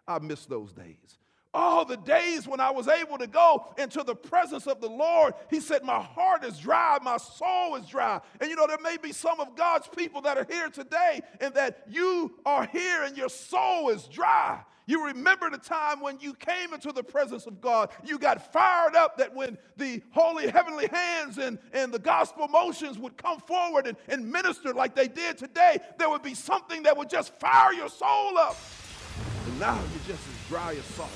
I miss those days. Oh, the days when I was able to go into the presence of the Lord. He said, my heart is dry, my soul is dry. And there may be some of God's people that are here today and that you are here and your soul is dry. You remember the time when you came into the presence of God. You got fired up that when the holy heavenly hands and the gospel motions would come forward and minister like they did today, there would be something that would just fire your soul up. And now you're just as dry as salt.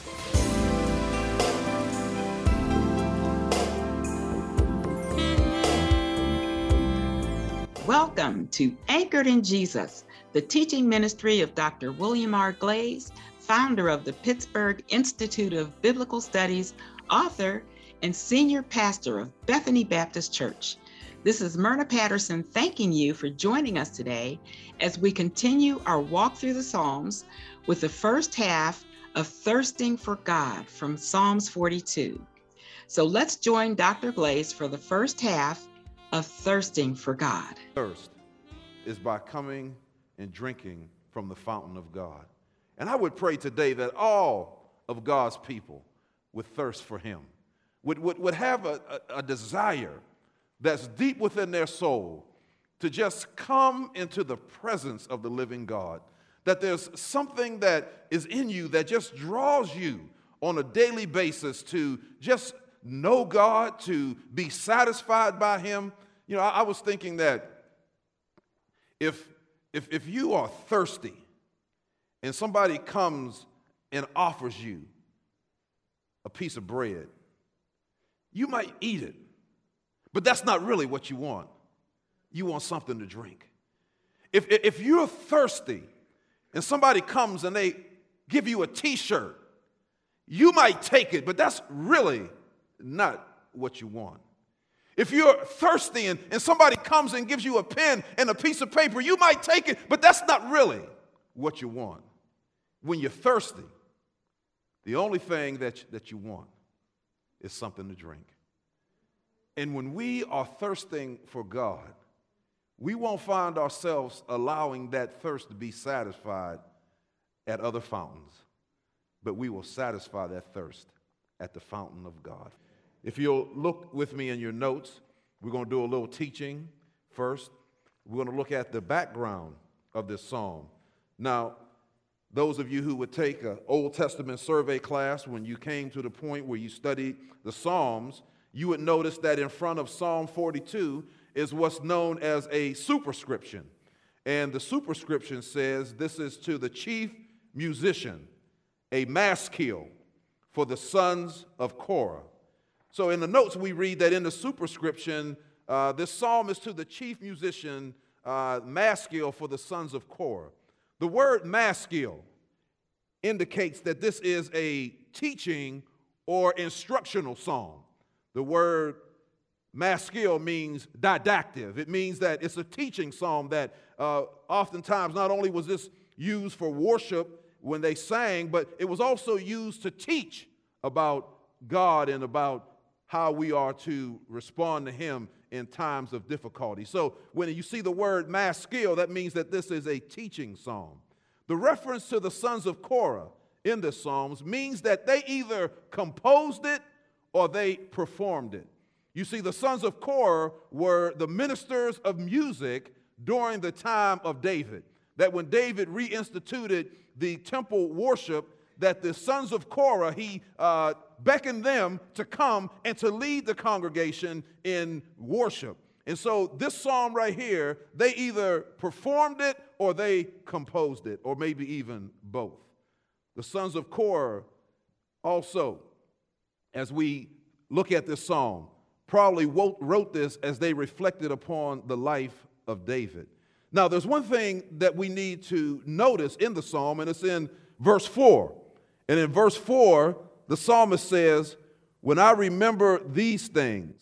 Welcome to Anchored in Jesus, the teaching ministry of Dr. William R. Glaze, founder of the Pittsburgh Institute of Biblical Studies, author, and senior pastor of Bethany Baptist Church. This is Myrna Patterson thanking you for joining us today as we continue our walk through the Psalms with the first half of Thirsting for God from Psalms 42. So let's join Dr. Glaze for the first half of Thirsting for God. Thirst is by coming and drinking from the fountain of God. And I would pray today that all of God's people would thirst for him, would have a desire that's deep within their soul to just come into the presence of the living God. That there's something that is in you that just draws you on a daily basis to just know God, to be satisfied by him. I was thinking that if you are thirsty and somebody comes and offers you a piece of bread, you might eat it, but that's not really what you want. You want something to drink. If you're thirsty and somebody comes and they give you a t-shirt, you might take it, but that's really not what you want. If you're thirsty and somebody comes and gives you a pen and a piece of paper, you might take it, but that's not really what you want. When you're thirsty, the only thing that you want is something to drink. And when we are thirsting for God, we won't find ourselves allowing that thirst to be satisfied at other fountains, but we will satisfy that thirst at the fountain of God. If you'll look with me in your notes, we're going to do a little teaching first. We're going to look at the background of this psalm. Now, those of you who would take an Old Testament survey class, when you came to the point where you studied the Psalms, you would notice that in front of Psalm 42 is what's known as a superscription. And the superscription says, this is to the chief musician, a maskil for the sons of Korah. So in the notes we read that in the superscription, this psalm is to the chief musician, maskil for the sons of Korah. The word maskil indicates that this is a teaching or instructional psalm. The word maskil means didactic. It means that it's a teaching psalm that oftentimes not only was this used for worship when they sang, but it was also used to teach about God and about how we are to respond to him in times of difficulty. So when you see the word maskil, that means that this is a teaching psalm. The reference to the sons of Korah in the Psalms means that they either composed it or they performed it. You see, the sons of Korah were the ministers of music during the time of David. That when David reinstituted the temple worship, that the sons of Korah, he beckoned them to come and to lead the congregation in worship. And so this psalm right here, they either performed it or they composed it, or maybe even both. The sons of Korah also, as we look at this psalm, probably wrote this as they reflected upon the life of David. Now, there's one thing that we need to notice in the psalm, and it's in verse 4. And in verse 4, the psalmist says, "When I remember these things,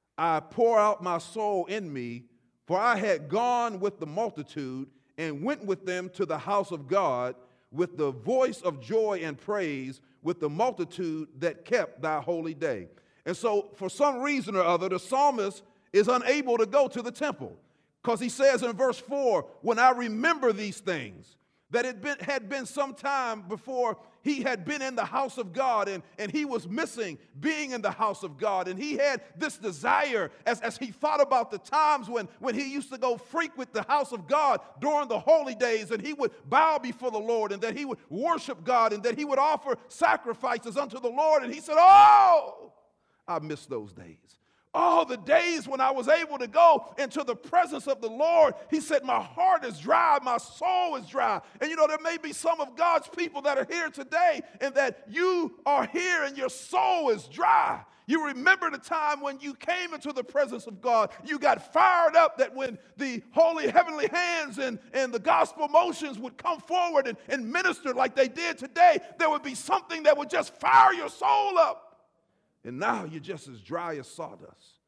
I pour out my soul in me, for I had gone with the multitude and went with them to the house of God with the voice of joy and praise, with the multitude that kept thy holy day." And so for some reason or other, the psalmist is unable to go to the temple because he says in verse 4, "When I remember these things." that it had been some time before he had been in the house of God, and he was missing being in the house of God. And he had this desire as he thought about the times when he used to go frequent the house of God during the holy days, and he would bow before the Lord, and that he would worship God, and that he would offer sacrifices unto the Lord. And he said, oh, I miss those days. Oh, the days when I was able to go into the presence of the Lord. He said, my heart is dry, my soul is dry. And you know, there may be some of God's people that are here today, and that you are here and your soul is dry. You remember the time when you came into the presence of God, you got fired up, that when the holy heavenly hands and the gospel motions would come forward and minister like they did today, there would be something that would just fire your soul up. And now you're just as dry as sawdust.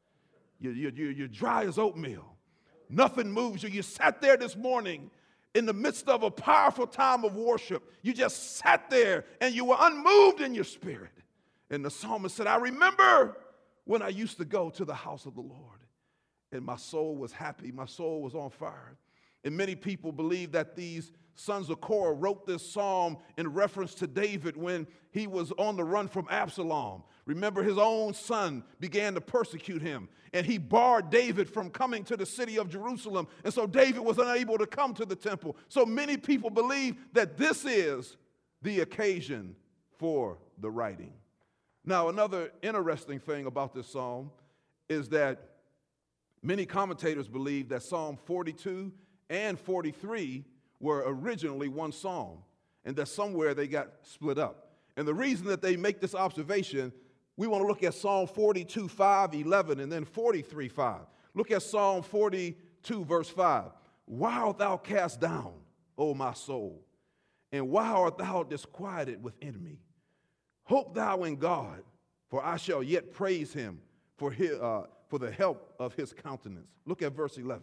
You're dry as oatmeal. Nothing moves you. You sat there this morning in the midst of a powerful time of worship. You just sat there and you were unmoved in your spirit. And the psalmist said, I remember when I used to go to the house of the Lord, and my soul was happy. My soul was on fire. And many people believe that these sons of Korah wrote this psalm in reference to David when he was on the run from Absalom. Remember, his own son began to persecute him, and he barred David from coming to the city of Jerusalem. And so David was unable to come to the temple. So many people believe that this is the occasion for the writing. Now, another interesting thing about this psalm is that many commentators believe that Psalm 42 and 43 were originally one psalm, and that somewhere they got split up. And the reason that they make this observation, we want to look at Psalm 42, 5, 11, and then 43, 5. Look at Psalm 42, verse 5. Why art thou cast down, O my soul? And why art thou disquieted within me? Hope thou in God, for I shall yet praise him for the help of his countenance. Look at verse 11.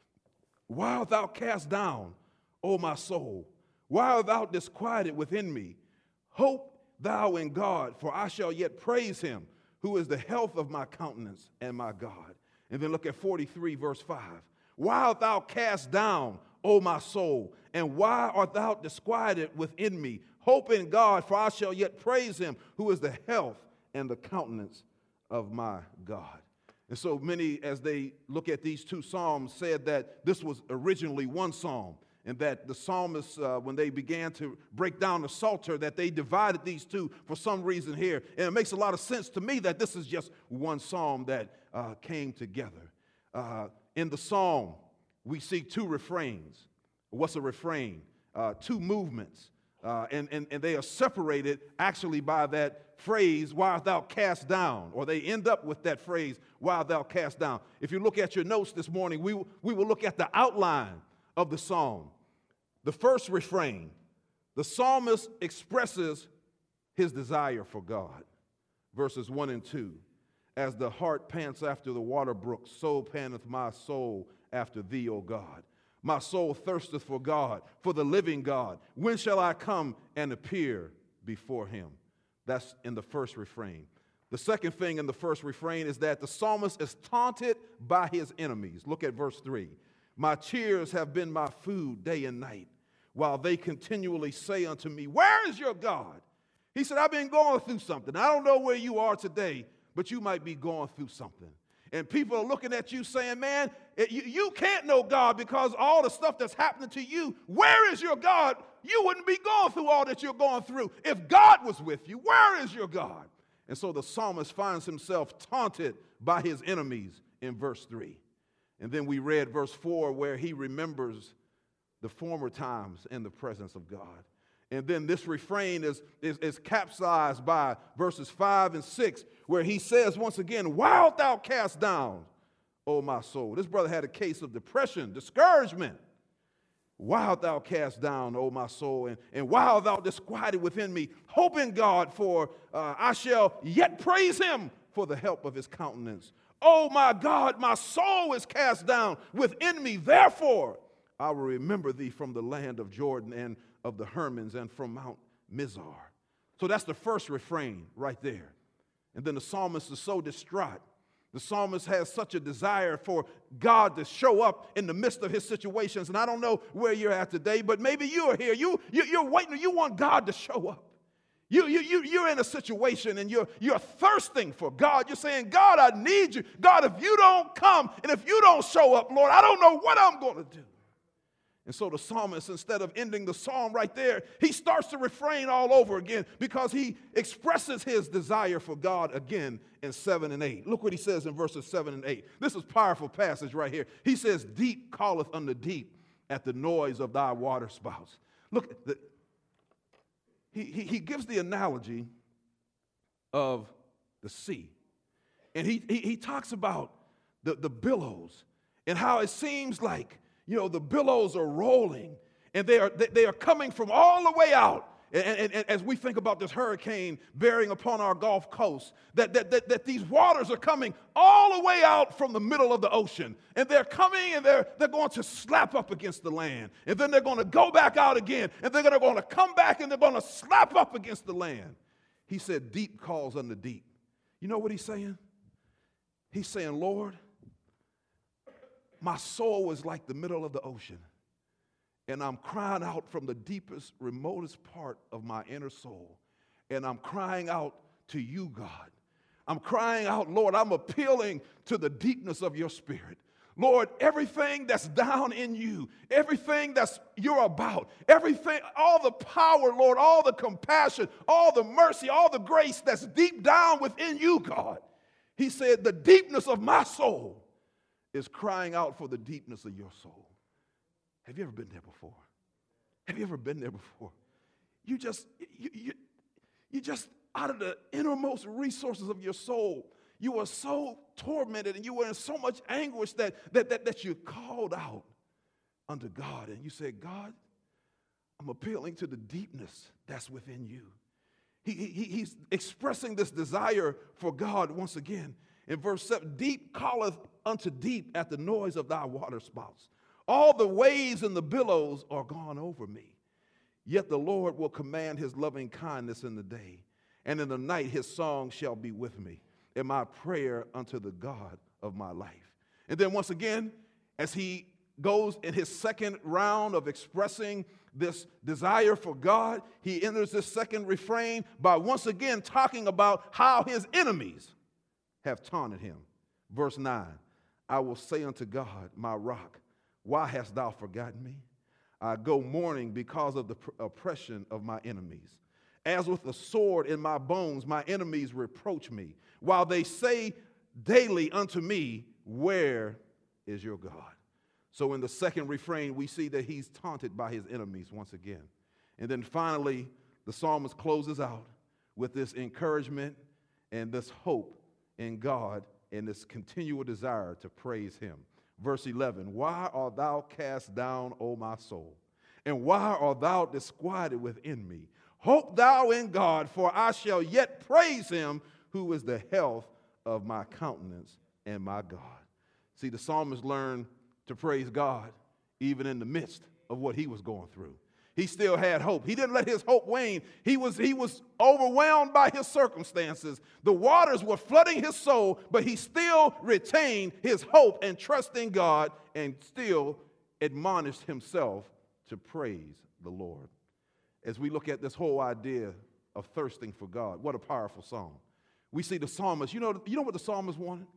Why art thou cast down, O my soul? Why art thou disquieted within me? Hope thou in God, for I shall yet praise him, who is the health of my countenance and my God. And then look at 43, verse 5. Why art thou cast down, O my soul? And why art thou disquieted within me? Hope in God, for I shall yet praise him, who is the health and the countenance of my God. And so many, as they look at these two psalms, said that this was originally one psalm, and that the psalmists, when they began to break down the Psalter, that they divided these two for some reason here. And it makes a lot of sense to me that this is just one psalm that came together. In the psalm, we see two refrains. What's a refrain? Two movements. And they are separated actually by that phrase, why art thou cast down? Or they end up with that phrase, why art thou cast down? If you look at your notes this morning, we will look at the outline of the psalm. The first refrain, the psalmist expresses his desire for God. Verses 1 and 2. As the hart pants after the water brooks, so panteth my soul after thee, O God. My soul thirsteth for God, for the living God. When shall I come and appear before him? That's in the first refrain. The second thing in the first refrain is that the psalmist is taunted by his enemies. Look at verse 3. My tears have been my food day and night, while they continually say unto me, where is your God? He said, I've been going through something. I don't know where you are today, but you might be going through something. And people are looking at you saying, man, you can't know God because all the stuff that's happening to you. Where is your God? You wouldn't be going through all that you're going through if God was with you. Where is your God? And so the psalmist finds himself taunted by his enemies in verse 3. And then we read verse 4 where he remembers the former times in the presence of God. And then this refrain is capsized by verses 5 and 6, where he says once again, why art thou cast down, O my soul? This brother had a case of depression, discouragement. Why art thou cast down, O my soul? And why art thou disquieted within me? Hope in God, for I shall yet praise him for the help of his countenance. Oh my God, my soul is cast down within me. Therefore, I will remember thee from the land of Jordan and of the Hermons and from Mount Mizar. So that's the first refrain right there. And then the psalmist is so distraught The psalmist has such a desire for God to show up in the midst of his situations. And I don't know where you're at today, but maybe you are here. You're waiting. You want God to show up. You're in a situation and you're thirsting for God. You're saying, God, I need you. God, if you don't come and if you don't show up, Lord, I don't know what I'm going to do. And so the psalmist, instead of ending the psalm right there, he starts to refrain all over again because he expresses his desire for God again in 7 and 8. Look what he says in verses 7 and 8. This is a powerful passage right here. He says, deep calleth unto deep at the noise of thy waterspouts. Look, he gives the analogy of the sea. And he talks about the billows and how it seems like, the billows are rolling, and they are coming from all the way out. And as we think about this hurricane bearing upon our Gulf Coast, that these waters are coming all the way out from the middle of the ocean. And they're coming, and they're going to slap up against the land. And then they're going to go back out again, and they're going to come back, and they're going to slap up against the land. He said, deep calls unto deep. You know what he's saying? He's saying, Lord, my soul is like the middle of the ocean, and I'm crying out from the deepest, remotest part of my inner soul, and I'm crying out to you, God. I'm crying out, Lord, I'm appealing to the deepness of your spirit. Lord, everything that's down in you, everything that's you're about, everything, all the power, Lord, all the compassion, all the mercy, all the grace that's deep down within you, God. He said, the deepness of my soul is crying out for the deepness of your soul. Have you ever been there before? Have you ever been there before? You just out of the innermost resources of your soul, you were so tormented and you were in so much anguish that you called out unto God and you said, God, I'm appealing to the deepness that's within you. He's expressing this desire for God once again. In verse 7, deep calleth unto deep at the noise of thy waterspouts. All the waves and the billows are gone over me. Yet the Lord will command his loving kindness in the day, and in the night his song shall be with me, and my prayer unto the God of my life. And then once again, as he goes in his second round of expressing this desire for God, he enters this second refrain by once again talking about how his enemies have taunted him. Verse 9, I will say unto God, my rock, why hast thou forgotten me? I go mourning because of the oppression of my enemies. As with a sword in my bones, my enemies reproach me, while they say daily unto me, where is your God? So in the second refrain, we see that he's taunted by his enemies once again. And then finally, the psalmist closes out with this encouragement and this hope in God and this continual desire to praise him. Verse 11, why art thou cast down, O my soul? And why art thou disquieted within me? Hope thou in God, for I shall yet praise him, who is the health of my countenance and my God. See, the psalmist learned to praise God even in the midst of what he was going through. He still had hope. He didn't let his hope wane. He was overwhelmed by his circumstances. The waters were flooding his soul, but he still retained his hope and trust in God and still admonished himself to praise the Lord. As we look at this whole idea of thirsting for God, what a powerful song. We see the psalmist, you know what the psalmist wanted?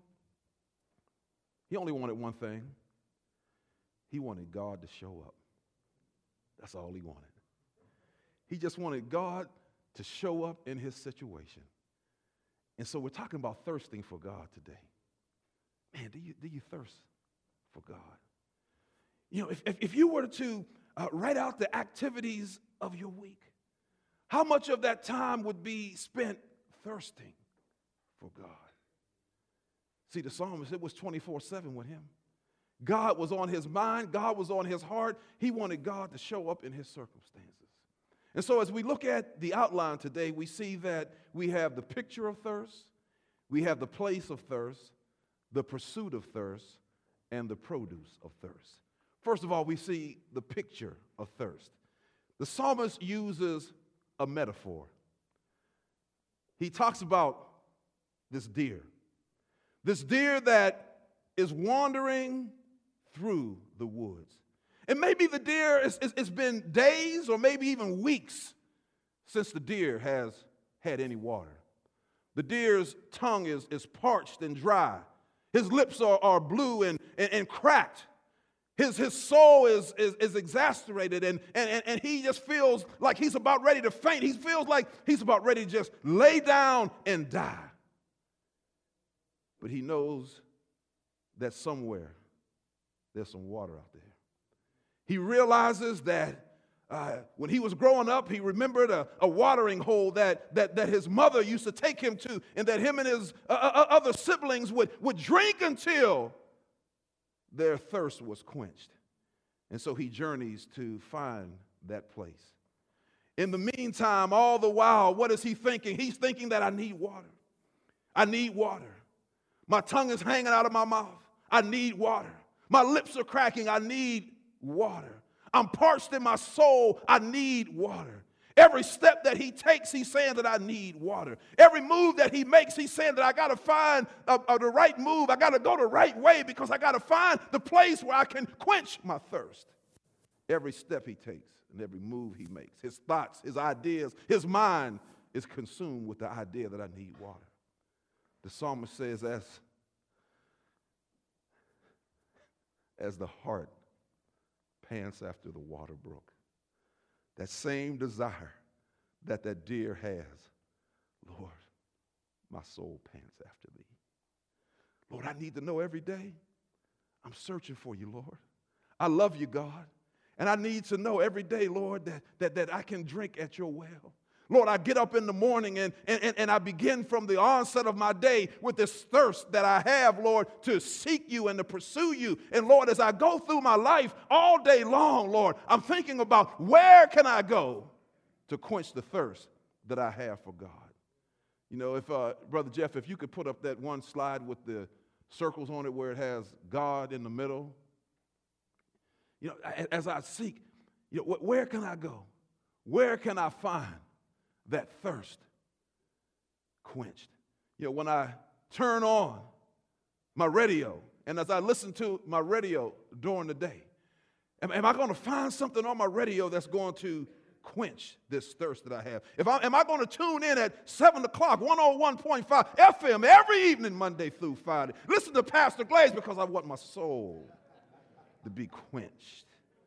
He only wanted one thing. He wanted God to show up. That's all he wanted. He just wanted God to show up in his situation. And so we're talking about thirsting for God today. Man, do you thirst for God? You know, if you were to write out the activities of your week, how much of that time would be spent thirsting for God? See, the psalmist, it was 24/7 with him. God was on his mind. God was on his heart. He wanted God to show up in his circumstances. And so as we look at the outline today, we see that we have the picture of thirst, we have the place of thirst, the pursuit of thirst, and the produce of thirst. First of all, we see the picture of thirst. The psalmist uses a metaphor. He talks about this deer. This deer that is wandering through the woods. And maybe the deer, it's been days or maybe even weeks since the deer has had any water. The deer's tongue is parched and dry. His lips are blue and cracked. His soul is exasperated, and he just feels like he's about ready to faint. He feels like he's about ready to just lay down and die. But he knows that somewhere there's some water out there. He realizes that when he was growing up, he remembered a watering hole that his mother used to take him to, and that him and his other siblings would drink until their thirst was quenched. And so he journeys to find that place. In the meantime, all the while, what is he thinking? He's thinking that I need water. I need water. My tongue is hanging out of my mouth. I need water. My lips are cracking. I need water. I'm parched in my soul. I need water. Every step that he takes, he's saying that I need water. Every move that he makes, he's saying that I got to find the right move. I got to go the right way because I got to find the place where I can quench my thirst. Every step he takes and every move he makes, his thoughts, his ideas, his mind is consumed with the idea that I need water. The psalmist says, as the heart pants after the water brook, that same desire that deer has, Lord, my soul pants after thee. Lord, I need to know every day I'm searching for you, Lord. I love you, God. And I need to know every day, Lord, that I can drink at your well. Lord, I get up in the morning and I begin from the onset of my day with this thirst that I have, Lord, to seek you and to pursue you. And Lord, as I go through my life all day long, Lord, I'm thinking about where can I go to quench the thirst that I have for God. You know, if Brother Jeff, if you could put up that one slide with the circles on it where it has God in the middle. You know, as I seek, you know, where can I go? Where can I find that thirst quenched? You know, when I turn on my radio, and as I listen to my radio during the day, am I going to find something on my radio that's going to quench this thirst that I have? Am I going to tune in at 7 o'clock, 101.5 FM every evening, Monday through Friday? Listen to Pastor Glaze because I want my soul to be quenched.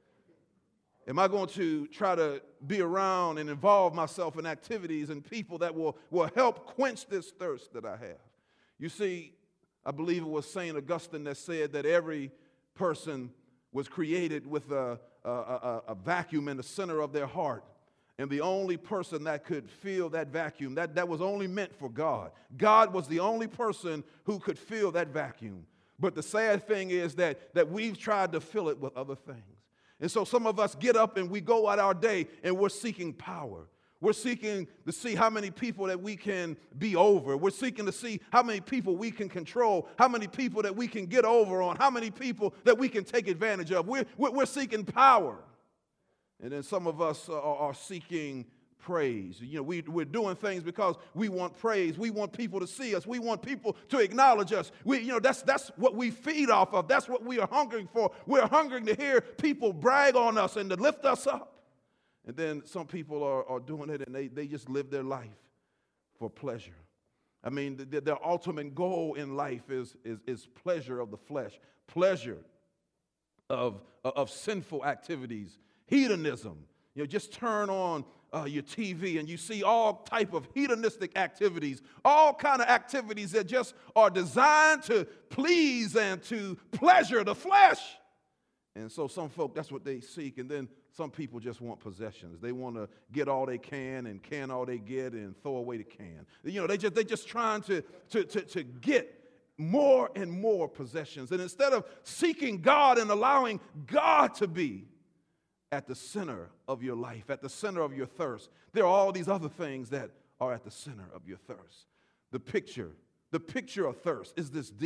Am I going to try to be around and involve myself in activities and people that will help quench this thirst that I have? You see, I believe it was St. Augustine that said that every person was created with a vacuum in the center of their heart. And the only person that could fill that vacuum, that was only meant for God. God was the only person who could fill that vacuum. But the sad thing is that we've tried to fill it with other things. And so some of us get up and we go out our day and we're seeking power. We're seeking to see how many people that we can be over. We're seeking to see how many people we can control, how many people that we can get over on, how many people that we can take advantage of. We're seeking power. And then some of us are seeking praise. You know, we're doing things because we want praise. We want people to see us. We want people to acknowledge us. That's what we feed off of. That's what we are hungering for. We're hungering to hear people brag on us and to lift us up. And then some people are doing it and they just live their life for pleasure. I mean, their ultimate goal in life is pleasure of the flesh, pleasure of sinful activities, hedonism. You know, just turn on your TV and you see all type of hedonistic activities, all kind of activities that just are designed to please and to pleasure the flesh. And so some folk, that's what they seek. And then some people just want possessions. They want to get all they can and can all they get and throw away the can. You know, they just trying to get more and more possessions. And instead of seeking God and allowing God to be at the center of your life, at the center of your thirst, there are all these other things that are at the center of your thirst. The picture of thirst is this deer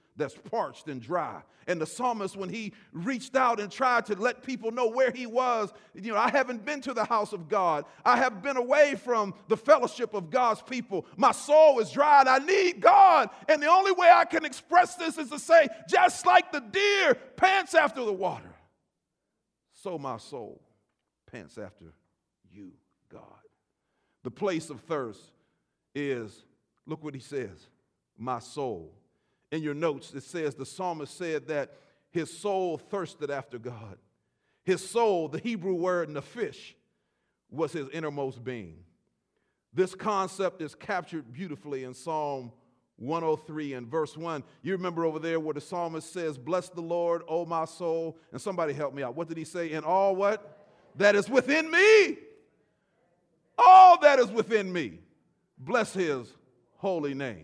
that's parched and dry. And the psalmist, when he reached out and tried to let people know where he was, I haven't been to the house of God. I have been away from the fellowship of God's people. My soul is dry and I need God. And the only way I can express this is to say, just like the deer pants after the water, so my soul pants after you, God. The place of thirst is, look what he says, my soul. In your notes, it says the psalmist said that his soul thirsted after God. His soul, the Hebrew word nephesh, was his innermost being. This concept is captured beautifully in Psalm 103 and verse 1. You remember over there where the psalmist says, bless the Lord, O my soul. And somebody help me out. What did he say? In all what? That is within me. All that is within me. Bless his holy name.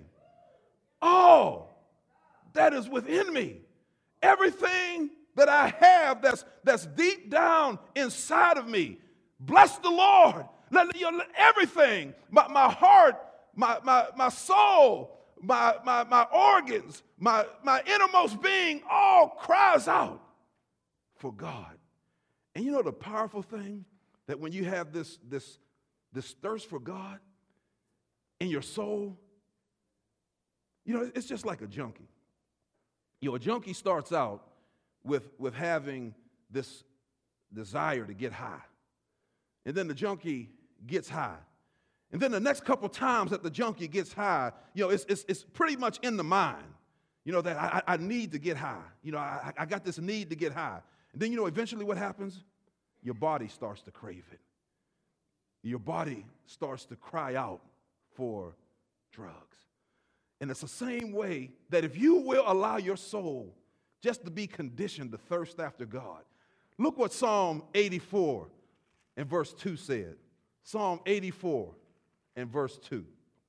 All that is within me. Everything that I have that's deep down inside of me. Bless the Lord. Let everything, my heart, my soul, my organs, my innermost being, all cries out for God. And you know the powerful thing? That when you have this thirst for God in your soul, it's just like a junkie. A junkie starts out with having this desire to get high. And then the junkie gets high. And then the next couple times that the junkie gets high, it's pretty much in the mind, that I need to get high. I got this need to get high. And then, eventually what happens? Your body starts to crave it. Your body starts to cry out for drugs. And it's the same way that if you will allow your soul just to be conditioned to thirst after God. Look what Psalm 84 and verse 2 said. Psalm 84 and verse 2.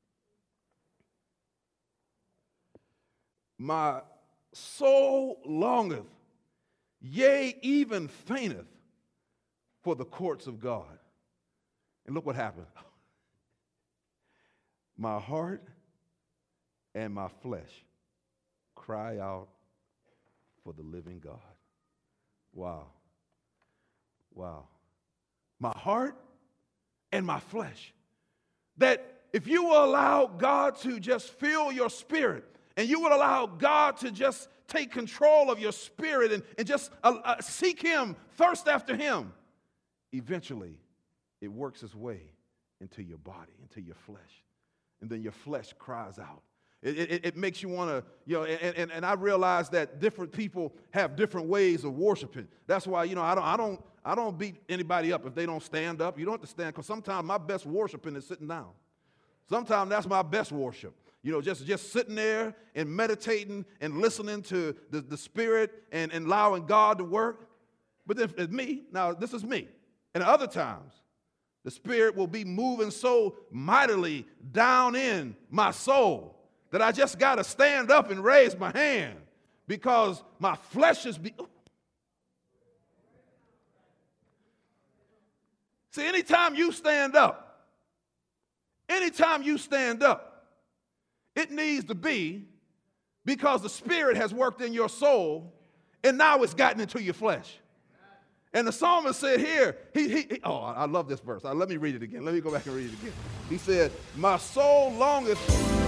My soul longeth, yea, even fainteth for the courts of God. And look what happened. My heart and my flesh cry out for the living God. Wow. Wow. My heart and my flesh. That if you will allow God to just fill your spirit, and you would allow God to just take control of your spirit and just seek him, thirst after him, eventually it works its way into your body, into your flesh. And then your flesh cries out. It makes you want to, and I realize that different people have different ways of worshiping. That's why, I don't beat anybody up if they don't stand up. You don't have to stand, because sometimes my best worshiping is sitting down. Sometimes that's my best worship. Just sitting there and meditating and listening to the Spirit and allowing God to work. But then it's me. Now, this is me. And other times, the Spirit will be moving so mightily down in my soul that I just got to stand up and raise my hand because my flesh is... See, anytime you stand up, it needs to be because the Spirit has worked in your soul and now it's gotten into your flesh. And the psalmist said here, I love this verse. Let me read it again. Let me go back and read it again. He said, my soul longeth.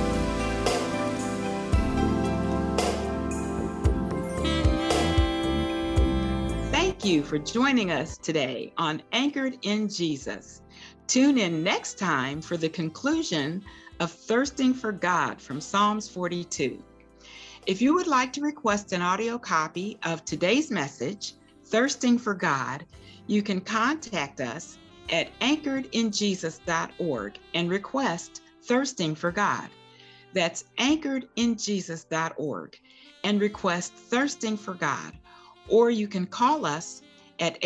Thank you for joining us today on Anchored in Jesus. Tune in next time for the conclusion of Thirsting for God from Psalms 42. If you would like to request an audio copy of today's message, Thirsting for God, you can contact us at anchoredinjesus.org and request Thirsting for God. That's anchoredinjesus.org and request Thirsting for God. Or you can call us at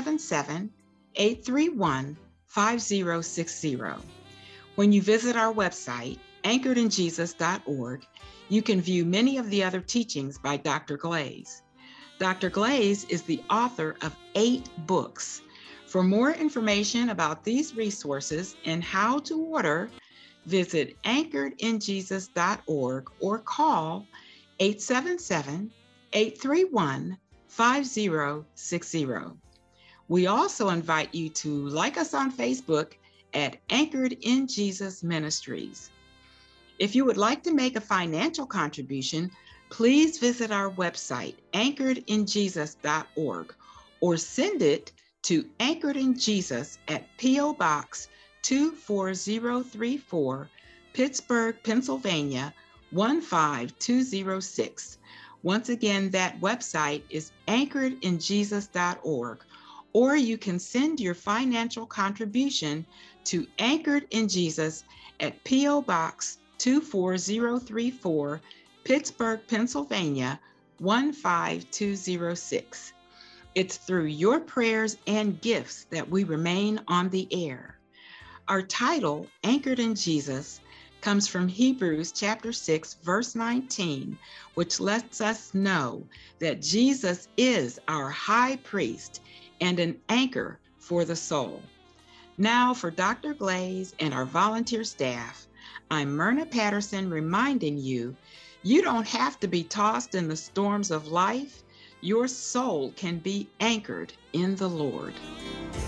877-831-5060. When you visit our website, anchoredinjesus.org, you can view many of the other teachings by Dr. Glaze. Dr. Glaze is the author of 8 books. For more information about these resources and how to order, visit anchoredinjesus.org or call 877-831-5060. We also invite you to like us on Facebook at Anchored in Jesus Ministries. If you would like to make a financial contribution, please visit our website, anchoredinjesus.org, or send it to Anchored in Jesus at P.O. Box 24034, Pittsburgh, Pennsylvania 15206. Once again, that website is anchoredinjesus.org, or you can send your financial contribution to Anchored in Jesus at P.O. Box 24034, Pittsburgh, Pennsylvania 15206. It's through your prayers and gifts that we remain on the air. Our title, Anchored in Jesus, comes from Hebrews chapter 6, verse 19, which lets us know that Jesus is our high priest and an anchor for the soul. Now for Dr. Glaze and our volunteer staff, I'm Myrna Patterson reminding you, you don't have to be tossed in the storms of life. Your soul can be anchored in the Lord.